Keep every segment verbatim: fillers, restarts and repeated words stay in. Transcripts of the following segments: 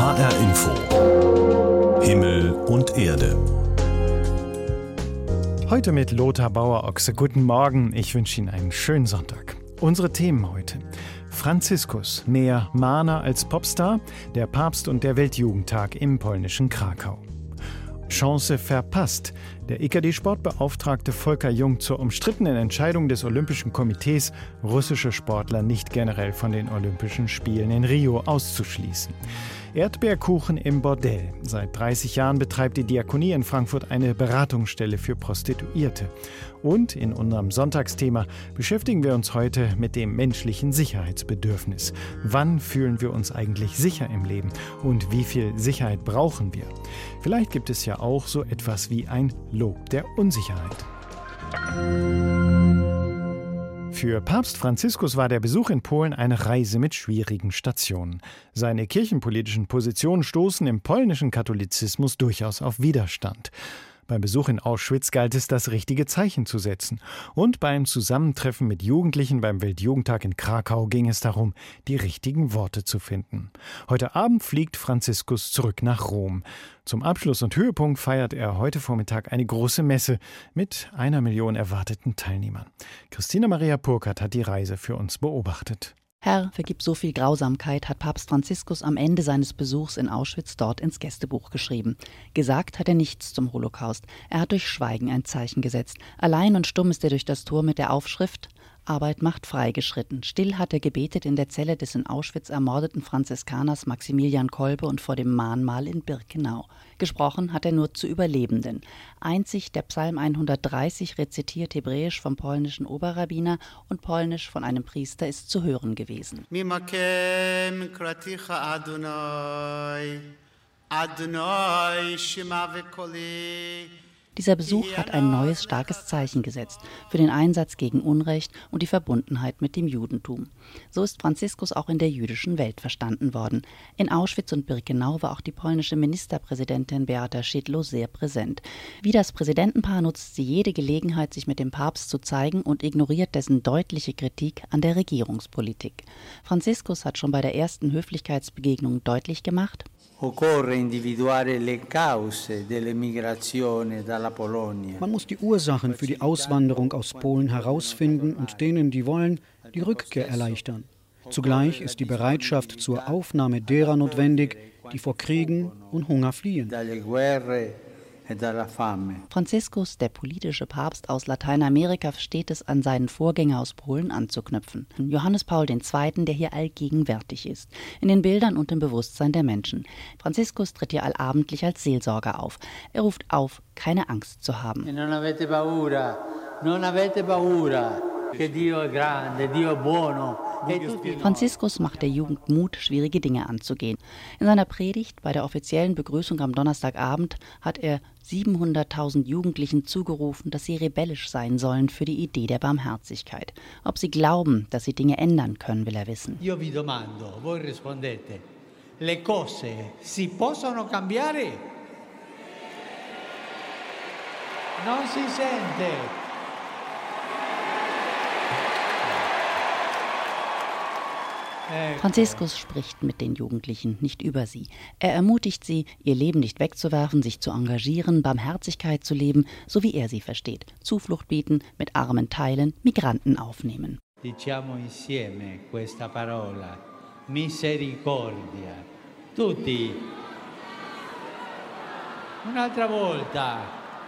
H R Info. Himmel und Erde. Heute mit Lothar Bauer-Ochse. Guten Morgen, ich wünsche Ihnen einen schönen Sonntag. Unsere Themen heute: Franziskus, mehr Mahner als Popstar, der Papst und der Weltjugendtag im polnischen Krakau. Chance verpasst. Der I K D-Sportbeauftragte Volker Jung zur umstrittenen Entscheidung des Olympischen Komitees, russische Sportler nicht generell von den Olympischen Spielen in Rio auszuschließen. Erdbeerkuchen im Bordell. Seit dreißig Jahren betreibt die Diakonie in Frankfurt eine Beratungsstelle für Prostituierte. Und in unserem Sonntagsthema beschäftigen wir uns heute mit dem menschlichen Sicherheitsbedürfnis. Wann fühlen wir uns eigentlich sicher im Leben? Und wie viel Sicherheit brauchen wir? Vielleicht gibt es ja auch so etwas wie ein Lob der Unsicherheit. Für Papst Franziskus war der Besuch in Polen eine Reise mit schwierigen Stationen. Seine kirchenpolitischen Positionen stoßen im polnischen Katholizismus durchaus auf Widerstand. Beim Besuch in Auschwitz galt es, das richtige Zeichen zu setzen. Und beim Zusammentreffen mit Jugendlichen beim Weltjugendtag in Krakau ging es darum, die richtigen Worte zu finden. Heute Abend fliegt Franziskus zurück nach Rom. Zum Abschluss und Höhepunkt feiert er heute Vormittag eine große Messe mit einer Million erwarteten Teilnehmern. Christina Maria Purkert hat die Reise für uns beobachtet. Herr, vergib so viel Grausamkeit, hat Papst Franziskus am Ende seines Besuchs in Auschwitz dort ins Gästebuch geschrieben. Gesagt hat er nichts zum Holocaust. Er hat durch Schweigen ein Zeichen gesetzt. Allein und stumm ist er durch das Tor mit der Aufschrift Arbeit macht frei geschritten. Still hat er gebetet in der Zelle des in Auschwitz ermordeten Franziskaners Maximilian Kolbe und vor dem Mahnmal in Birkenau. Gesprochen hat er nur zu Überlebenden. Einzig der Psalm hundertdreißig, rezitiert hebräisch vom polnischen Oberrabbiner und polnisch von einem Priester, ist zu hören gewesen. Mimakem kraticha Adonai, Adonai shema vekoli. Dieser Besuch hat ein neues, starkes Zeichen gesetzt für den Einsatz gegen Unrecht und die Verbundenheit mit dem Judentum. So ist Franziskus auch in der jüdischen Welt verstanden worden. In Auschwitz und Birkenau war auch die polnische Ministerpräsidentin Beata Szydło sehr präsent. Wie das Präsidentenpaar nutzt sie jede Gelegenheit, sich mit dem Papst zu zeigen und ignoriert dessen deutliche Kritik an der Regierungspolitik. Franziskus hat schon bei der ersten Höflichkeitsbegegnung deutlich gemacht: Man muss die Ursachen für die Auswanderung aus Polen herausfinden und denen, die wollen, die Rückkehr erleichtern. Zugleich ist die Bereitschaft zur Aufnahme derer notwendig, die vor Kriegen und Hunger fliehen. Franziskus, der politische Papst aus Lateinamerika, versteht es, an seinen Vorgänger aus Polen anzuknüpfen. Johannes Paul der Zweite., der hier allgegenwärtig ist, in den Bildern und im Bewusstsein der Menschen. Franziskus tritt hier allabendlich als Seelsorger auf. Er ruft auf, keine Angst zu haben. Non avete paura, non avete paura, che Dio è grande, Dio è buono. Franziskus macht der Jugend Mut, schwierige Dinge anzugehen. In seiner Predigt bei der offiziellen Begrüßung am Donnerstagabend hat er siebenhunderttausend Jugendlichen zugerufen, dass sie rebellisch sein sollen für die Idee der Barmherzigkeit. Ob sie glauben, dass sie Dinge ändern können, will er wissen. Io vi domando, voi rispondete, le cose si possono cambiare? Non si sente. Franziskus spricht mit den Jugendlichen, nicht über sie. Er ermutigt sie, ihr Leben nicht wegzuwerfen, sich zu engagieren, Barmherzigkeit zu leben, so wie er sie versteht. Zuflucht bieten, mit Armen teilen, Migranten aufnehmen. Diciamo insieme questa parola, misericordia. Tutti. Un'altra volta.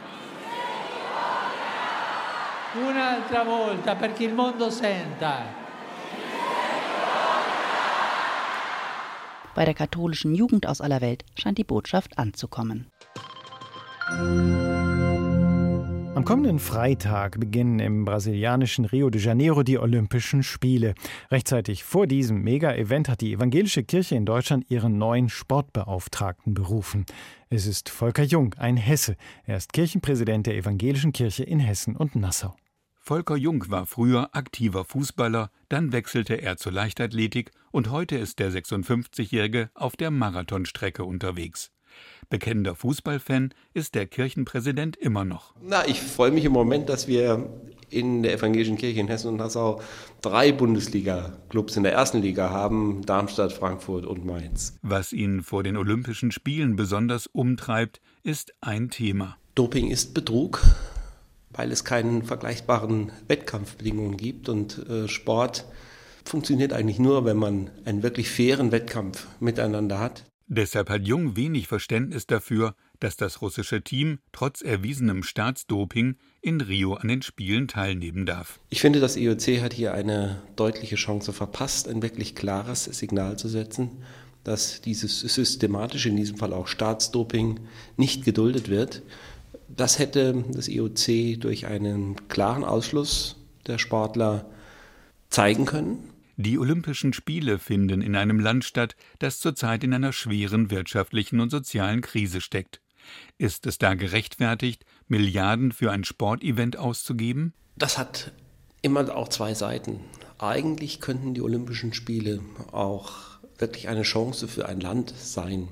Un'altra volta, perché il mondo senta. Bei der katholischen Jugend aus aller Welt scheint die Botschaft anzukommen. Am kommenden Freitag beginnen im brasilianischen Rio de Janeiro die Olympischen Spiele. Rechtzeitig vor diesem Mega-Event hat die evangelische Kirche in Deutschland ihren neuen Sportbeauftragten berufen. Es ist Volker Jung, ein Hesse. Er ist Kirchenpräsident der evangelischen Kirche in Hessen und Nassau. Volker Jung war früher aktiver Fußballer, dann wechselte er zur Leichtathletik und heute ist der sechsundfünfzigjährige auf der Marathonstrecke unterwegs. Bekennender Fußballfan ist der Kirchenpräsident immer noch. Na, ich freue mich im Moment, dass wir in der Evangelischen Kirche in Hessen und Nassau drei Bundesliga-Clubs in der ersten Liga haben, Darmstadt, Frankfurt und Mainz. Was ihn vor den Olympischen Spielen besonders umtreibt, ist ein Thema. Doping ist Betrug, weil es keine vergleichbaren Wettkampfbedingungen gibt und äh, Sport funktioniert eigentlich nur, wenn man einen wirklich fairen Wettkampf miteinander hat. Deshalb hat Jung wenig Verständnis dafür, dass das russische Team trotz erwiesenem Staatsdoping in Rio an den Spielen teilnehmen darf. Ich finde, das I O C hat hier eine deutliche Chance verpasst, ein wirklich klares Signal zu setzen, dass dieses systematische, in diesem Fall auch Staatsdoping, nicht geduldet wird. Das hätte das I O C durch einen klaren Ausschluss der Sportler zeigen können. Die Olympischen Spiele finden in einem Land statt, das zurzeit in einer schweren wirtschaftlichen und sozialen Krise steckt. Ist es da gerechtfertigt, Milliarden für ein Sportevent auszugeben? Das hat immer auch zwei Seiten. Eigentlich könnten die Olympischen Spiele auch wirklich eine Chance für ein Land sein,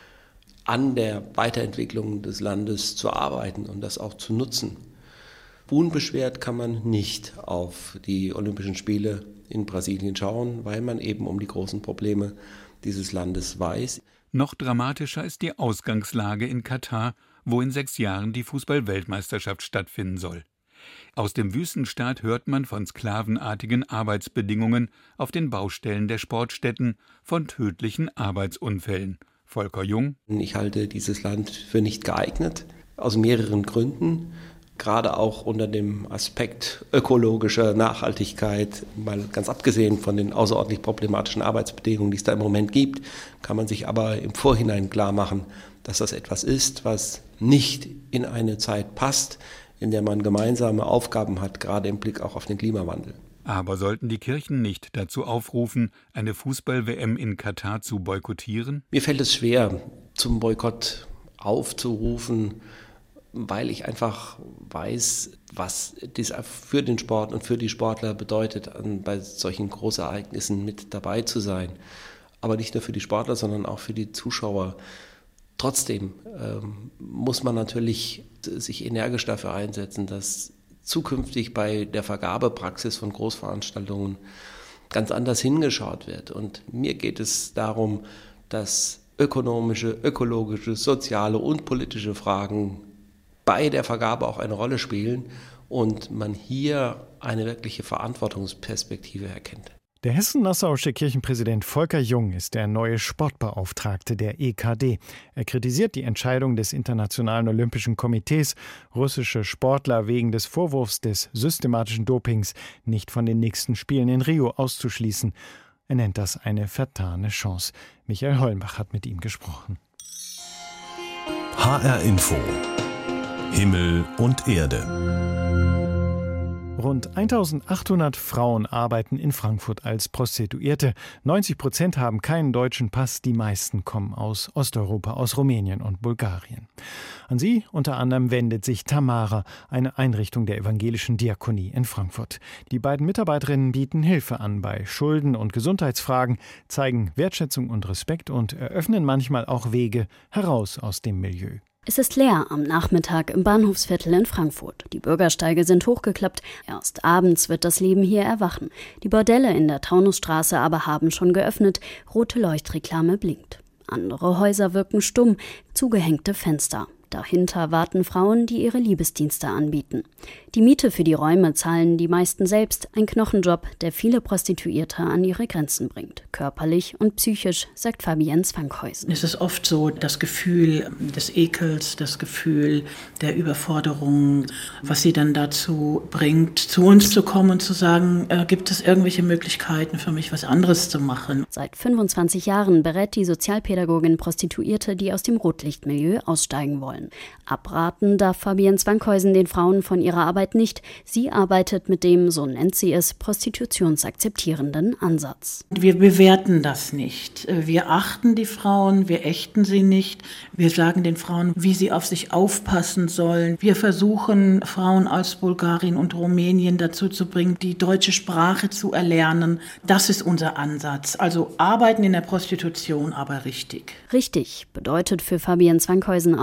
an der Weiterentwicklung des Landes zu arbeiten und das auch zu nutzen. Unbeschwert kann man nicht auf die Olympischen Spiele in Brasilien schauen, weil man eben um die großen Probleme dieses Landes weiß. Noch dramatischer ist die Ausgangslage in Katar, wo in sechs Jahren die Fußball-Weltmeisterschaft stattfinden soll. Aus dem Wüstenstaat hört man von sklavenartigen Arbeitsbedingungen auf den Baustellen der Sportstätten, von tödlichen Arbeitsunfällen. Volker Jung: Ich halte dieses Land für nicht geeignet, aus mehreren Gründen. Gerade auch unter dem Aspekt ökologischer Nachhaltigkeit, mal ganz abgesehen von den außerordentlich problematischen Arbeitsbedingungen, die es da im Moment gibt, kann man sich aber im Vorhinein klar machen, dass das etwas ist, was nicht in eine Zeit passt, in der man gemeinsame Aufgaben hat, gerade im Blick auch auf den Klimawandel. Aber sollten die Kirchen nicht dazu aufrufen, eine Fußball-W M in Katar zu boykottieren? Mir fällt es schwer, zum Boykott aufzurufen, weil ich einfach weiß, was das für den Sport und für die Sportler bedeutet, bei solchen Großereignissen mit dabei zu sein. Aber nicht nur für die Sportler, sondern auch für die Zuschauer. Trotzdem ähm, muss man natürlich sich energisch dafür einsetzen, dass zukünftig bei der Vergabepraxis von Großveranstaltungen ganz anders hingeschaut wird. Und mir geht es darum, dass ökonomische, ökologische, soziale und politische Fragen bei der Vergabe auch eine Rolle spielen und man hier eine wirkliche Verantwortungsperspektive erkennt. Der hessen-nassauische Kirchenpräsident Volker Jung ist der neue Sportbeauftragte der E K D. Er kritisiert die Entscheidung des Internationalen Olympischen Komitees, russische Sportler wegen des Vorwurfs des systematischen Dopings nicht von den nächsten Spielen in Rio auszuschließen. Er nennt das eine vertane Chance. Michael Holmbach hat mit ihm gesprochen. H R Info. Himmel und Erde. Rund eintausendachthundert Frauen arbeiten in Frankfurt als Prostituierte. neunzig Prozent haben keinen deutschen Pass, die meisten kommen aus Osteuropa, aus Rumänien und Bulgarien. An sie unter anderem wendet sich Tamara, eine Einrichtung der evangelischen Diakonie in Frankfurt. Die beiden Mitarbeiterinnen bieten Hilfe an bei Schulden- und Gesundheitsfragen, zeigen Wertschätzung und Respekt und eröffnen manchmal auch Wege heraus aus dem Milieu. Es ist leer am Nachmittag im Bahnhofsviertel in Frankfurt. Die Bürgersteige sind hochgeklappt. Erst abends wird das Leben hier erwachen. Die Bordelle in der Taunusstraße aber haben schon geöffnet. Rote Leuchtreklame blinkt. Andere Häuser wirken stumm, zugehängte Fenster. Dahinter warten Frauen, die ihre Liebesdienste anbieten. Die Miete für die Räume zahlen die meisten selbst. Ein Knochenjob, der viele Prostituierte an ihre Grenzen bringt. Körperlich und psychisch, sagt Fabienne Zwankhuysen. Es ist oft so das Gefühl des Ekels, das Gefühl der Überforderung, was sie dann dazu bringt, zu uns zu kommen und zu sagen, äh, gibt es irgendwelche Möglichkeiten für mich, was anderes zu machen. Seit fünfundzwanzig Jahren berät die Sozialpädagogin Prostituierte, die aus dem Rotlichtmilieu aussteigen wollen. Abraten darf Fabienne Zwankhuysen den Frauen von ihrer Arbeit nicht. Sie arbeitet mit dem, so nennt sie es, prostitutionsakzeptierenden Ansatz. Wir bewerten das nicht. Wir achten die Frauen, wir ächten sie nicht. Wir sagen den Frauen, wie sie auf sich aufpassen sollen. Wir versuchen, Frauen aus Bulgarien und Rumänien dazu zu bringen, die deutsche Sprache zu erlernen. Das ist unser Ansatz. Also arbeiten in der Prostitution, aber richtig. Richtig bedeutet für Fabienne Zwankhuysen auch, dass sich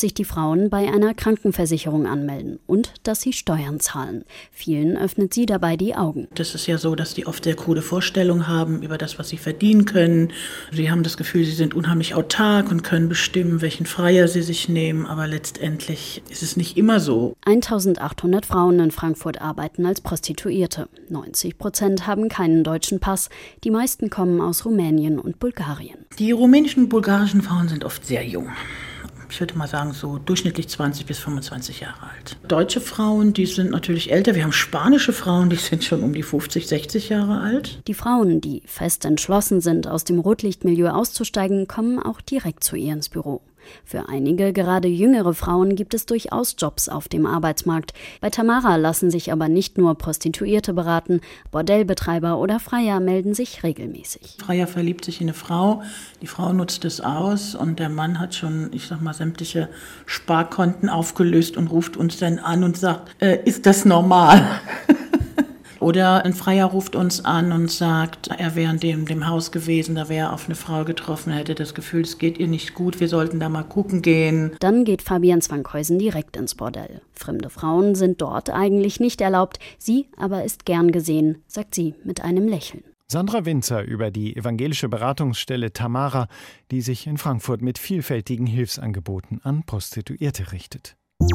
sich die Frauen bei einer Krankenversicherung anmelden und dass sie Steuern zahlen. Vielen öffnet sie dabei die Augen. Das ist ja so, dass die oft sehr krude Vorstellungen haben über das, was sie verdienen können. Sie haben das Gefühl, sie sind unheimlich autark und können bestimmen, welchen Freier sie sich nehmen. Aber letztendlich ist es nicht immer so. eintausendachthundert Frauen in Frankfurt arbeiten als Prostituierte. neunzig Prozent haben keinen deutschen Pass. Die meisten kommen aus Rumänien und Bulgarien. Die rumänischen und bulgarischen Frauen sind oft sehr jung. Ich würde mal sagen, so durchschnittlich zwanzig bis fünfundzwanzig Jahre alt. Deutsche Frauen, die sind natürlich älter. Wir haben spanische Frauen, die sind schon um die fünfzig, sechzig Jahre alt. Die Frauen, die fest entschlossen sind, aus dem Rotlichtmilieu auszusteigen, kommen auch direkt zu ihr ins Büro. Für einige, gerade jüngere Frauen, gibt es durchaus Jobs auf dem Arbeitsmarkt. Bei Tamara lassen sich aber nicht nur Prostituierte beraten, Bordellbetreiber oder Freier melden sich regelmäßig. Freier verliebt sich in eine Frau, die Frau nutzt es aus und der Mann hat schon, ich sag mal, sämtliche Sparkonten aufgelöst und ruft uns dann an und sagt, äh, ist das normal? Oder ein Freier ruft uns an und sagt, er wäre in dem, dem Haus gewesen, da wäre er auf eine Frau getroffen, er hätte das Gefühl, es geht ihr nicht gut, wir sollten da mal gucken gehen. Dann geht Fabian Zwankhäusen direkt ins Bordell. Fremde Frauen sind dort eigentlich nicht erlaubt, sie aber ist gern gesehen, sagt sie mit einem Lächeln. Sandra Winzer über die evangelische Beratungsstelle Tamara, die sich in Frankfurt mit vielfältigen Hilfsangeboten an Prostituierte richtet.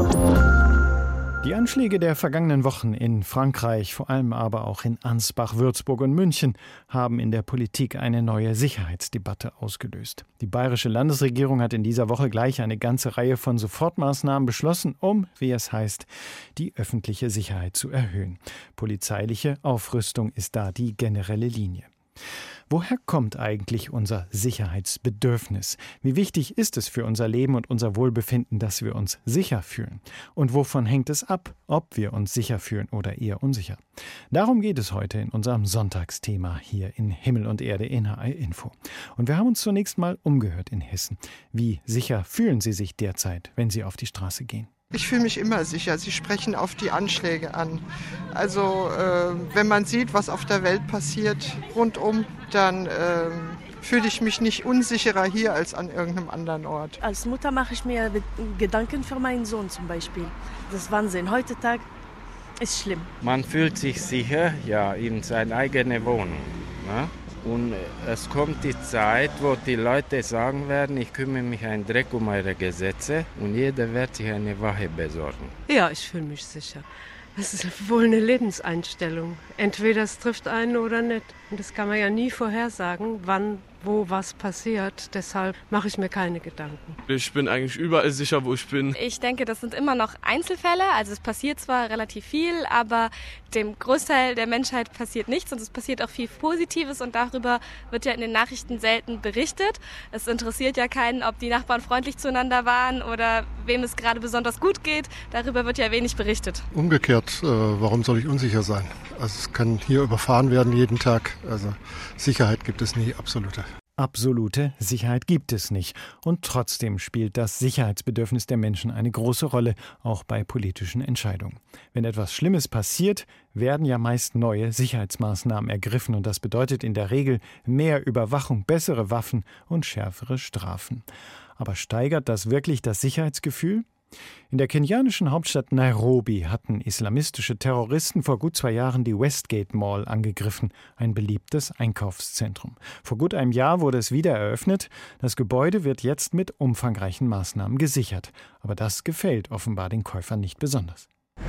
Die Anschläge der vergangenen Wochen in Frankreich, vor allem aber auch in Ansbach, Würzburg und München, haben in der Politik eine neue Sicherheitsdebatte ausgelöst. Die bayerische Landesregierung hat in dieser Woche gleich eine ganze Reihe von Sofortmaßnahmen beschlossen, um, wie es heißt, die öffentliche Sicherheit zu erhöhen. Polizeiliche Aufrüstung ist da die generelle Linie. Woher kommt eigentlich unser Sicherheitsbedürfnis? Wie wichtig ist es für unser Leben und unser Wohlbefinden, dass wir uns sicher fühlen? Und wovon hängt es ab, ob wir uns sicher fühlen oder eher unsicher? Darum geht es heute in unserem Sonntagsthema hier in Himmel und Erde in H R Info. Und wir haben uns zunächst mal umgehört in Hessen. Wie sicher fühlen Sie sich derzeit, wenn Sie auf die Straße gehen? Ich fühle mich immer sicher. Sie sprechen auf die Anschläge an. Also äh, wenn man sieht, was auf der Welt passiert rundum, dann äh, fühle ich mich nicht unsicherer hier als an irgendeinem anderen Ort. Als Mutter mache ich mir Gedanken für meinen Sohn zum Beispiel. Das ist Wahnsinn. Heutzutage ist schlimm. Man fühlt sich sicher, ja, in seiner eigenen Wohnung. Ne? Und es kommt die Zeit, wo die Leute sagen werden, ich kümmere mich einen Dreck um eure Gesetze und jeder wird sich eine Waffe besorgen. Ja, ich fühle mich sicher. Das ist wohl eine Lebenseinstellung. Entweder es trifft einen oder nicht. Und das kann man ja nie vorhersagen, wann, wo was passiert. Deshalb mache ich mir keine Gedanken. Ich bin eigentlich überall sicher, wo ich bin. Ich denke, das sind immer noch Einzelfälle. Also es passiert zwar relativ viel, aber dem Großteil der Menschheit passiert nichts. Und es passiert auch viel Positives. Und darüber wird ja in den Nachrichten selten berichtet. Es interessiert ja keinen, ob die Nachbarn freundlich zueinander waren oder wem es gerade besonders gut geht. Darüber wird ja wenig berichtet. Umgekehrt, äh, warum soll ich unsicher sein? Also es kann hier überfahren werden jeden Tag. Also Sicherheit gibt es nie, absolute. Absolute Sicherheit gibt es nicht. Und trotzdem spielt das Sicherheitsbedürfnis der Menschen eine große Rolle, auch bei politischen Entscheidungen. Wenn etwas Schlimmes passiert, werden ja meist neue Sicherheitsmaßnahmen ergriffen. Und das bedeutet in der Regel mehr Überwachung, bessere Waffen und schärfere Strafen. Aber steigert das wirklich das Sicherheitsgefühl? In der kenianischen Hauptstadt Nairobi hatten islamistische Terroristen vor gut zwei Jahren die Westgate Mall angegriffen, ein beliebtes Einkaufszentrum. Vor gut einem Jahr wurde es wieder eröffnet. Das Gebäude wird jetzt mit umfangreichen Maßnahmen gesichert. Aber das gefällt offenbar den Käufern nicht besonders.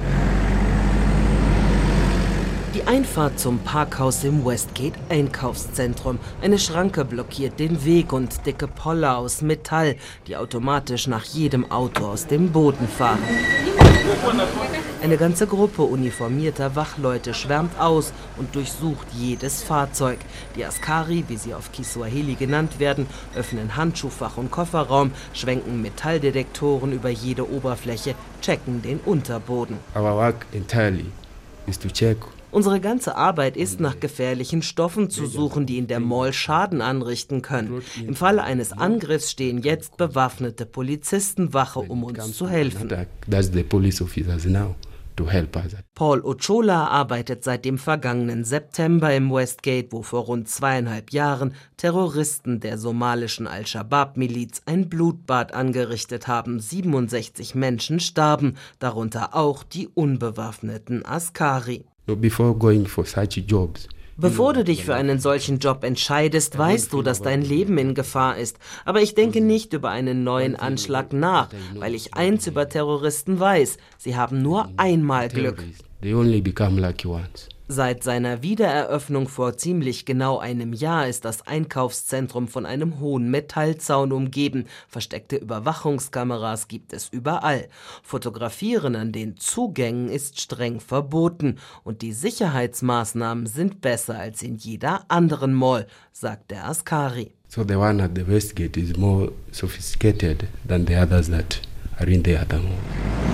Die Einfahrt zum Parkhaus im Westgate Einkaufszentrum. Eine Schranke blockiert den Weg und dicke Poller aus Metall, die automatisch nach jedem Auto aus dem Boden fahren. Eine ganze Gruppe uniformierter Wachleute schwärmt aus und durchsucht jedes Fahrzeug. Die Askari, wie sie auf Kiswahili genannt werden, öffnen Handschuhfach und Kofferraum, schwenken Metalldetektoren über jede Oberfläche, checken den Unterboden. Our work entirely is to check. Unsere ganze Arbeit ist, nach gefährlichen Stoffen zu suchen, die in der Mall Schaden anrichten können. Im Falle eines Angriffs stehen jetzt bewaffnete Polizisten Wache, um uns zu helfen. to help us. Paul Ochola arbeitet seit dem vergangenen September im Westgate, wo vor rund zweieinhalb Jahren Terroristen der somalischen Al-Shabaab-Miliz ein Blutbad angerichtet haben. siebenundsechzig Menschen starben, darunter auch die unbewaffneten Askari. So before going for such jobs, Bevor du dich für einen solchen Job entscheidest, weißt du, dass dein Leben in Gefahr ist. Aber ich denke nicht über einen neuen Anschlag nach, weil ich eins über Terroristen weiß: Sie haben nur einmal Glück. they only become lucky ones. Seit seiner Wiedereröffnung vor ziemlich genau einem Jahr ist das Einkaufszentrum von einem hohen Metallzaun umgeben. Versteckte Überwachungskameras gibt es überall. Fotografieren an den Zugängen ist streng verboten. Und die Sicherheitsmaßnahmen sind besser als in jeder anderen Mall, sagt der Askari. So the one at the Westgate is more sophisticated than the others that are in the other mall.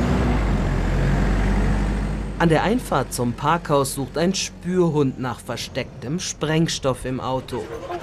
An der Einfahrt zum Parkhaus sucht ein Spürhund nach verstecktem Sprengstoff im Auto.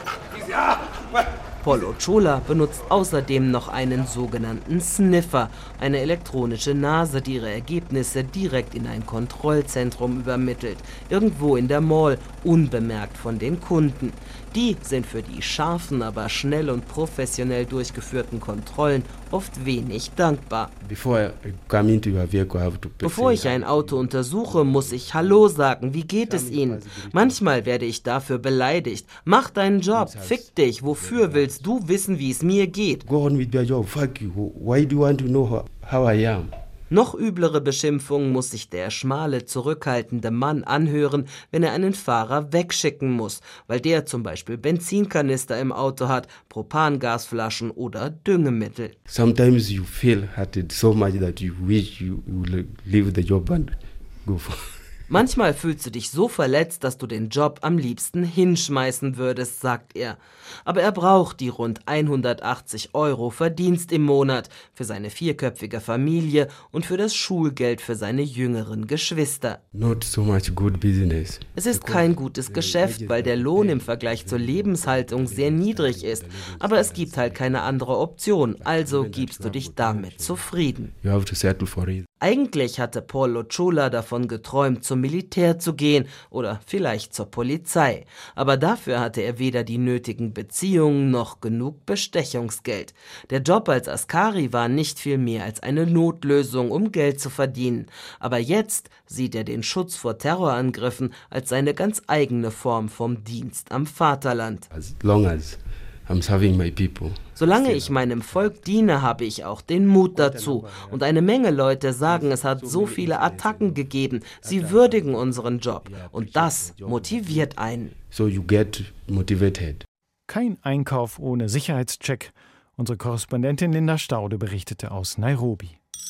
Paul Ochola benutzt außerdem noch einen sogenannten Sniffer, eine elektronische Nase, die ihre Ergebnisse direkt in ein Kontrollzentrum übermittelt, irgendwo in der Mall, unbemerkt von den Kunden. Die sind für die scharfen, aber schnell und professionell durchgeführten Kontrollen oft wenig dankbar. Before I come into your vehicle, I have to Bevor ich ein Auto untersuche, muss ich Hallo sagen. Wie geht es Ihnen? Manchmal werde ich dafür beleidigt. Mach deinen Job, fick dich. Wofür willst du wissen, wie es mir geht? Go on with your job, fuck you. Why do you want to know how, how I am? Noch üblere Beschimpfungen muss sich der schmale, zurückhaltende Mann anhören, wenn er einen Fahrer wegschicken muss, weil der zum Beispiel Benzinkanister im Auto hat, Propangasflaschen oder Düngemittel. Sometimes you feel hurted so much that you wish you would leave the job and go for. Manchmal fühlst du dich so verletzt, dass du den Job am liebsten hinschmeißen würdest, sagt er. Aber er braucht die rund hundertachtzig Euro Verdienst im Monat für seine vierköpfige Familie und für das Schulgeld für seine jüngeren Geschwister. Not so much good business. Es ist kein gutes Geschäft, weil der Lohn im Vergleich zur Lebenshaltung sehr niedrig ist. Aber es gibt halt keine andere Option, also gibst du dich damit zufrieden. You have to settle for it. Eigentlich hatte Paul Ochola davon geträumt, zum Militär zu gehen oder vielleicht zur Polizei. Aber dafür hatte er weder die nötigen Beziehungen noch genug Bestechungsgeld. Der Job als Askari war nicht viel mehr als eine Notlösung, um Geld zu verdienen. Aber jetzt sieht er den Schutz vor Terrorangriffen als seine ganz eigene Form vom Dienst am Vaterland. As long as I'm serving my people. Solange ich meinem Volk diene, habe ich auch den Mut dazu. Und eine Menge Leute sagen, es hat so viele Attacken gegeben. Sie würdigen unseren Job. Und das motiviert einen. So you get motivated. Kein Einkauf ohne Sicherheitscheck. Unsere Korrespondentin Linda Staude berichtete aus Nairobi.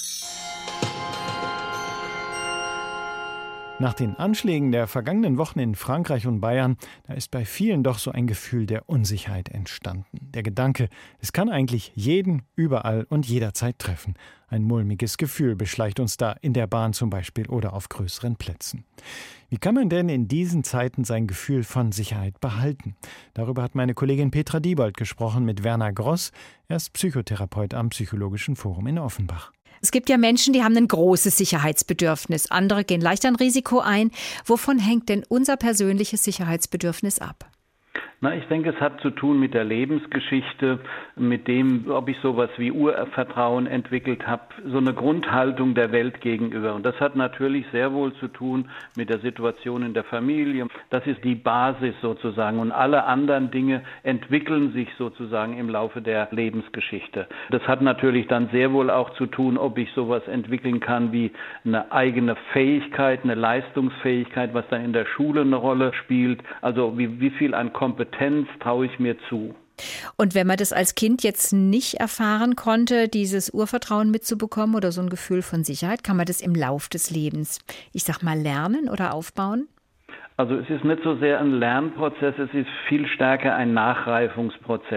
Nach den Anschlägen der vergangenen Wochen in Frankreich und Bayern, da ist bei vielen doch so ein Gefühl der Unsicherheit entstanden. Der Gedanke, es kann eigentlich jeden, überall und jederzeit treffen. Ein mulmiges Gefühl beschleicht uns da in der Bahn zum Beispiel oder auf größeren Plätzen. Wie kann man denn in diesen Zeiten sein Gefühl von Sicherheit behalten? Darüber hat meine Kollegin Petra Diebold gesprochen mit Werner Gross. Er ist Psychotherapeut am Psychologischen Forum in Offenbach. Es gibt ja Menschen, die haben ein großes Sicherheitsbedürfnis. Andere gehen leicht ein Risiko ein. Wovon hängt denn unser persönliches Sicherheitsbedürfnis ab? Na, ich denke, es hat zu tun mit der Lebensgeschichte, mit dem, ob ich sowas wie Urvertrauen entwickelt habe, so eine Grundhaltung der Welt gegenüber. Und das hat natürlich sehr wohl zu tun mit der Situation in der Familie. Das ist die Basis sozusagen. Und alle anderen Dinge entwickeln sich sozusagen im Laufe der Lebensgeschichte. Das hat natürlich dann sehr wohl auch zu tun, ob ich sowas entwickeln kann wie eine eigene Fähigkeit, eine Leistungsfähigkeit, was dann in der Schule eine Rolle spielt. Also wie, wie viel an Kompetenz traue ich mir zu. Und wenn man das als Kind jetzt nicht erfahren konnte, dieses Urvertrauen mitzubekommen oder so ein Gefühl von Sicherheit, kann man das im Lauf des Lebens, ich sag mal, lernen oder aufbauen? Also es ist nicht so sehr ein Lernprozess, es ist viel stärker ein Nachreifungsprozess.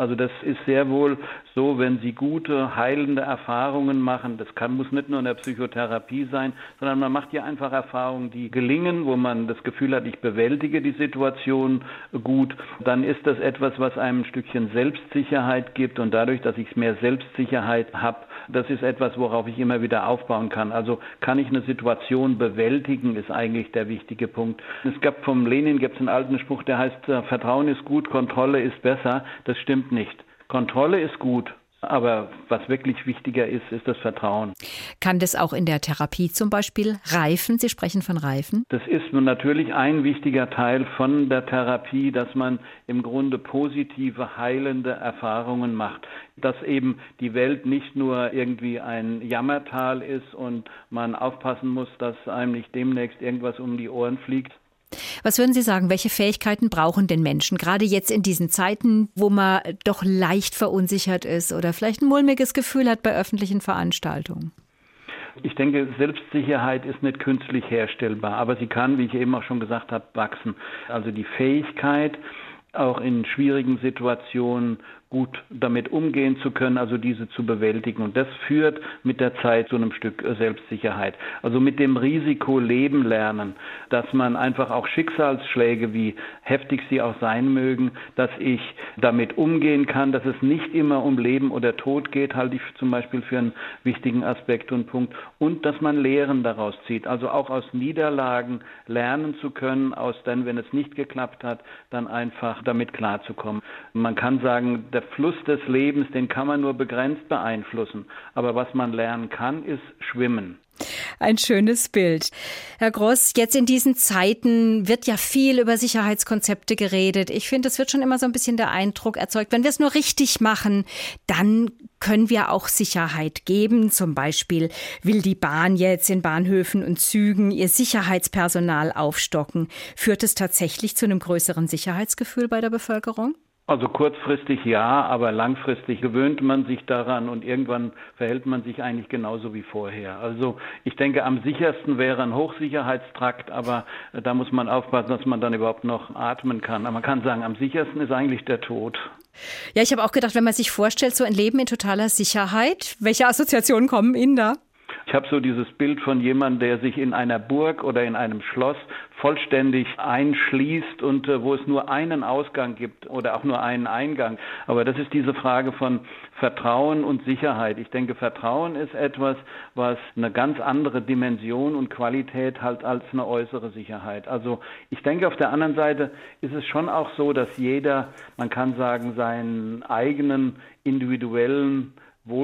Also das ist sehr wohl so, wenn Sie gute, heilende Erfahrungen machen, das kann, muss nicht nur in der Psychotherapie sein, sondern man macht ja einfach Erfahrungen, die gelingen, wo man das Gefühl hat, ich bewältige die Situation gut, dann ist das etwas, was einem ein Stückchen Selbstsicherheit gibt und dadurch, dass ich mehr Selbstsicherheit habe, das ist etwas, worauf ich immer wieder aufbauen kann. Also kann ich eine Situation bewältigen, ist eigentlich der wichtige Punkt. Es gab vom Lenin gibt es einen alten Spruch, der heißt, Vertrauen ist gut, Kontrolle ist besser. Das stimmt nicht. Kontrolle ist gut, aber was wirklich wichtiger ist, ist das Vertrauen. Kann das auch in der Therapie zum Beispiel reifen? Sie sprechen von reifen. Das ist natürlich ein wichtiger Teil von der Therapie, dass man im Grunde positive, heilende Erfahrungen macht. Dass eben die Welt nicht nur irgendwie ein Jammertal ist und man aufpassen muss, dass einem nicht demnächst irgendwas um die Ohren fliegt. Was würden Sie sagen, welche Fähigkeiten brauchen denn Menschen, gerade jetzt in diesen Zeiten, wo man doch leicht verunsichert ist oder vielleicht ein mulmiges Gefühl hat bei öffentlichen Veranstaltungen? Ich denke, Selbstsicherheit ist nicht künstlich herstellbar, aber sie kann, wie ich eben auch schon gesagt habe, wachsen. Also die Fähigkeit, auch in schwierigen Situationen gut damit umgehen zu können, also diese zu bewältigen. Und das führt mit der Zeit zu einem Stück Selbstsicherheit. Also mit dem Risiko leben lernen, dass man einfach auch Schicksalsschläge, wie heftig sie auch sein mögen, dass ich damit umgehen kann, dass es nicht immer um Leben oder Tod geht, halte ich zum Beispiel für einen wichtigen Aspekt und Punkt. Und dass man Lehren daraus zieht, also auch aus Niederlagen lernen zu können, aus dann, wenn es nicht geklappt hat, dann einfach damit klarzukommen. Man kann sagen, der Fluss des Lebens, den kann man nur begrenzt beeinflussen. Aber was man lernen kann, ist schwimmen. Ein schönes Bild. Herr Gross, jetzt in diesen Zeiten wird ja viel über Sicherheitskonzepte geredet. Ich finde, es wird schon immer so ein bisschen der Eindruck erzeugt, wenn wir es nur richtig machen, dann können wir auch Sicherheit geben. Zum Beispiel will die Bahn jetzt in Bahnhöfen und Zügen ihr Sicherheitspersonal aufstocken. Führt es tatsächlich zu einem größeren Sicherheitsgefühl bei der Bevölkerung? Also kurzfristig ja, aber langfristig gewöhnt man sich daran und irgendwann verhält man sich eigentlich genauso wie vorher. Also ich denke, am sichersten wäre ein Hochsicherheitstrakt, aber da muss man aufpassen, dass man dann überhaupt noch atmen kann. Aber man kann sagen, am sichersten ist eigentlich der Tod. Ja, ich habe auch gedacht, wenn man sich vorstellt, so ein Leben in totaler Sicherheit, welche Assoziationen kommen Ihnen da? Ich habe so dieses Bild von jemandem, der sich in einer Burg oder in einem Schloss vollständig einschließt und äh, wo es nur einen Ausgang gibt oder auch nur einen Eingang. Aber das ist diese Frage von Vertrauen und Sicherheit. Ich denke, Vertrauen ist etwas, was eine ganz andere Dimension und Qualität hat als eine äußere Sicherheit. Also ich denke, auf der anderen Seite ist es schon auch so, dass jeder, man kann sagen, seinen eigenen individuellen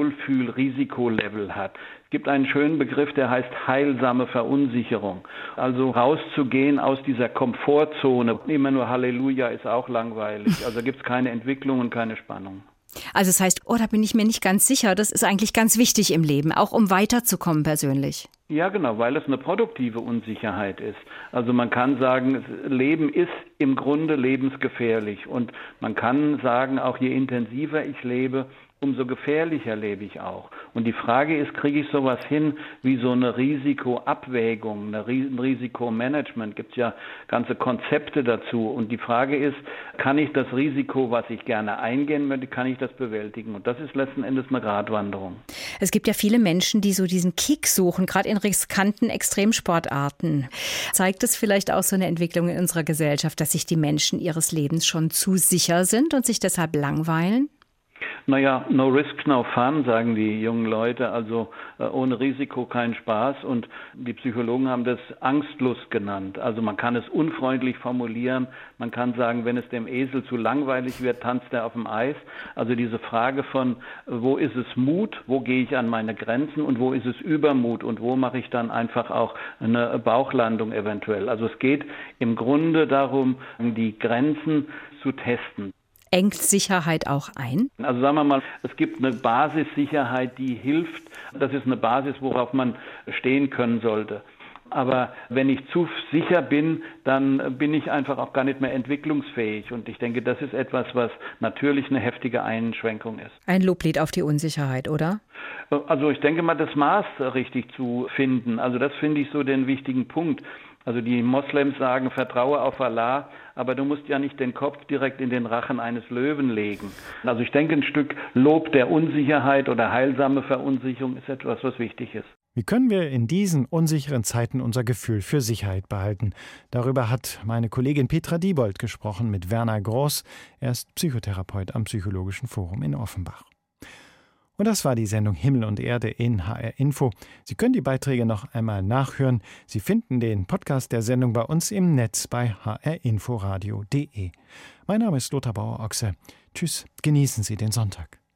Wohlfühl-Risikolevel hat. Es gibt einen schönen Begriff, der heißt heilsame Verunsicherung. Also rauszugehen aus dieser Komfortzone. Immer nur Halleluja ist auch langweilig. Also gibt es keine Entwicklung und keine Spannung. Also das heißt, oh, da bin ich mir nicht ganz sicher. Das ist eigentlich ganz wichtig im Leben, auch um weiterzukommen persönlich. Ja, genau, weil es eine produktive Unsicherheit ist. Also man kann sagen, Leben ist im Grunde lebensgefährlich. Und man kann sagen, auch je intensiver ich lebe, umso gefährlicher lebe ich auch. Und die Frage ist, kriege ich sowas hin wie so eine Risikoabwägung, eine Ris- ein Risikomanagement? Gibt es ja ganze Konzepte dazu. Und die Frage ist, kann ich das Risiko, was ich gerne eingehen möchte, kann ich das bewältigen? Und das ist letzten Endes eine Gratwanderung. Es gibt ja viele Menschen, die so diesen Kick suchen, gerade in riskanten Extremsportarten. Zeigt es vielleicht auch so eine Entwicklung in unserer Gesellschaft, dass sich die Menschen ihres Lebens schon zu sicher sind und sich deshalb langweilen? Naja, no risk, no fun, sagen die jungen Leute, also äh, ohne Risiko kein Spaß. Und die Psychologen haben das Angstlust genannt. Also man kann es unfreundlich formulieren, man kann sagen, wenn es dem Esel zu langweilig wird, tanzt er auf dem Eis. Also diese Frage von, wo ist es Mut, wo gehe ich an meine Grenzen und wo ist es Übermut und wo mache ich dann einfach auch eine Bauchlandung eventuell. Also es geht im Grunde darum, die Grenzen zu testen. Engt Sicherheit auch ein? Also sagen wir mal, es gibt eine Basissicherheit, die hilft. Das ist eine Basis, worauf man stehen können sollte. Aber wenn ich zu sicher bin, dann bin ich einfach auch gar nicht mehr entwicklungsfähig. Und ich denke, das ist etwas, was natürlich eine heftige Einschränkung ist. Ein Loblied auf die Unsicherheit, oder? Also ich denke mal, das Maß richtig zu finden. Also das finde ich so den wichtigen Punkt. Also die Moslems sagen, vertraue auf Allah, aber du musst ja nicht den Kopf direkt in den Rachen eines Löwen legen. Also ich denke, ein Stück Lob der Unsicherheit oder heilsame Verunsicherung ist etwas, was wichtig ist. Wie können wir in diesen unsicheren Zeiten unser Gefühl für Sicherheit behalten? Darüber hat meine Kollegin Petra Diebold gesprochen mit Werner Groß. Er ist Psychotherapeut am Psychologischen Forum in Offenbach. Und das war die Sendung Himmel und Erde in H R Info. Sie können die Beiträge noch einmal nachhören. Sie finden den Podcast der Sendung bei uns im Netz bei h r inforadio punkt d e. Mein Name ist Lothar Bauer-Ochse. Tschüss, genießen Sie den Sonntag.